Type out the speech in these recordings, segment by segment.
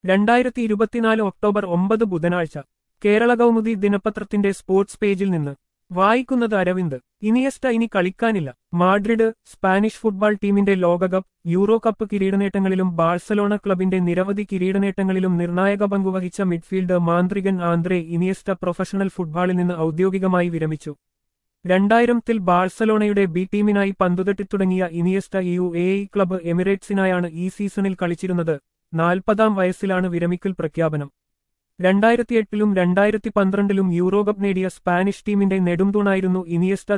2024 October 9 ബുധനാഴ്ച കേരള കൗമുദി ദിനപത്രത്തിന്റെ sports പേജിൽ നിന്ന് വായിക്കുന്നത് അരവിന്ദ്. ഇനിയസ്റ്റ ഇനി കളിക്കാനില്ല. മാഡ്രിഡ്. സ്പാനിഷ് ഫുട്ബോൾ ടീമിന്റെ ലോകകപ്പ്, യൂറോ കപ്പ് കിരീടനേട്ടങ്ങളിലും ബാഴ്സലോണ ക്ലബിന്റെ നിരവധി കിരീടനേട്ടങ്ങളിലും നിർണായക പങ്കുവഹിച്ച മിഡ്ഫീൽഡർ മാന്ത്രികൻ ആന്ദ്രേ ഇനിയസ്റ്റ പ്രൊഫഷണൽ ഫുട്ബോളിൽ നിന്ന് ഔദ്യോഗികമായി വിരമിച്ചു. 2000-ൽ ബാഴ്സലോണയുടെ ബി ടീമിനായി പന്തുതട്ടിത്തുടങ്ങിയ ഇനിയസ്റ്റ UAE ക്ലബ്ബ് എമിറേറ്റ്സിനായാണ് ഈ സീസണിൽ കളിച്ചിരുന്നത്. 40-ാം വയസ്സിലാണ് വിരമിക്കൽ പ്രഖ്യാപനം. 2008-ലും 2012-ലും യൂറോകപ്പ് നേടിയ സ്പാനിഷ് ടീമിന്റെ നെടുംതൂണായിരുന്നു ഇനിയസ്റ്റ.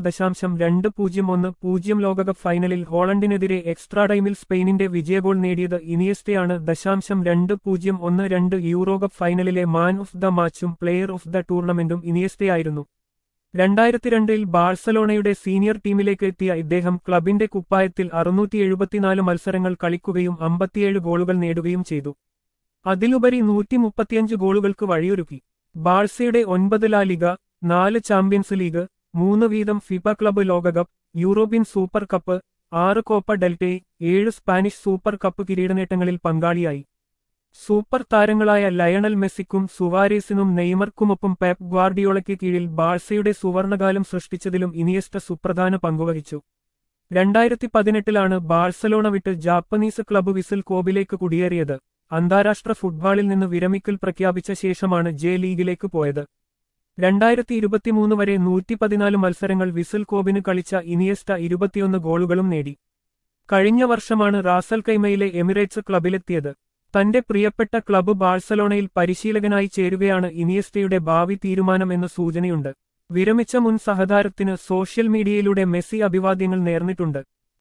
0.1-0 ലോകകപ്പ് ഫൈനലിൽ ഹോളണ്ടിനെതിരെ എക്സ്ട്രാ ടൈമിൽ സ്പെയിനിന്റെ വിജയഗോൾ നേടിയത് ഇനിയസ്റ്റയാണ്. 0.212 യൂറോകപ്പ് ഫൈനലിലെ മാൻ ഓഫ് ദ മാച്ചും പ്ലെയർ ഓഫ് ദ ടൂർണമെന്റും ഇനിയസ്റ്റയായിരുന്നു. 2002-ൽ ബാഴ്സലോണയുടെ സീനിയർ ടീമിലേക്ക് എത്തിയ ഇദ്ദേഹം ക്ലബിന്റെ കുപ്പായത്തിൽ 674 മത്സരങ്ങൾ കളിക്കുകയും 57 ഗോളുകൾ നേടുകയും ചെയ്തു. അതിലുപരി 135 ഗോളുകൾക്ക് വഴിയൊരുക്കി. ബാഴ്സയുടെ 9 ലാ ലിഗ, 4 ചാമ്പ്യൻസ് ലീഗ്, 3 വീതം ഫിഫ ക്ലബ്ബ് ലോകകപ്പ്, European super cup, 6 Copa del Rey, 7 Spanish super cup കിരീടനേട്ടങ്ങളിൽ പങ്കാളിയായി. സൂപ്പർ താരങ്ങളായ ലയണൽ മെസ്സിക്കും സുവാരേസിനും നെയ്മർക്കുമൊപ്പം പെപ് ഗ്വാർഡിയോളയ്ക്ക് കീഴിൽ ബാഴ്സയുടെ സുവർണകാലം സൃഷ്ടിച്ചതിലും ഇനിയസ്റ്റ സുപ്രധാന പങ്കുവഹിച്ചു. 2018-ലാണ് ബാഴ്സലോണ വിട്ട് ജാപ്പനീസ് ക്ലബ്ബ് വിസിൽ കോബിലേക്ക് കുടിയേറിയത്. അന്താരാഷ്ട്ര ഫുട്ബോളിൽ നിന്ന് വിരമിക്കൽ പ്രഖ്യാപിച്ച ശേഷമാണ് ജെ ലീഗിലേക്ക് പോയത്. 2023 വരെ 114 മത്സരങ്ങൾ വിസിൽ കോബിന് കളിച്ച ഇനിയസ്റ്റ 21 ഗോളുകളും നേടി. കഴിഞ്ഞ വർഷമാണ് റാസൽ കൈമയിലെ എമിറേറ്റ്സ് ക്ലബിലെത്തിയത്. തന്റെ പ്രിയപ്പെട്ട ക്ലബ്ബ് ബാഴ്സലോണയിൽ പരിശീലകനായി ചേരുകയാണ് ഇനിയസ്റ്റയുടെ ഭാവി തീരുമാനം എന്ന് സൂചനയുണ്ട്. വിരമിച്ച മുൻ സഹതാരത്തിന് സോഷ്യൽ മീഡിയയിലൂടെ മെസ്സി അഭിവാദ്യങ്ങൾ നേർന്നിട്ടുണ്ട്.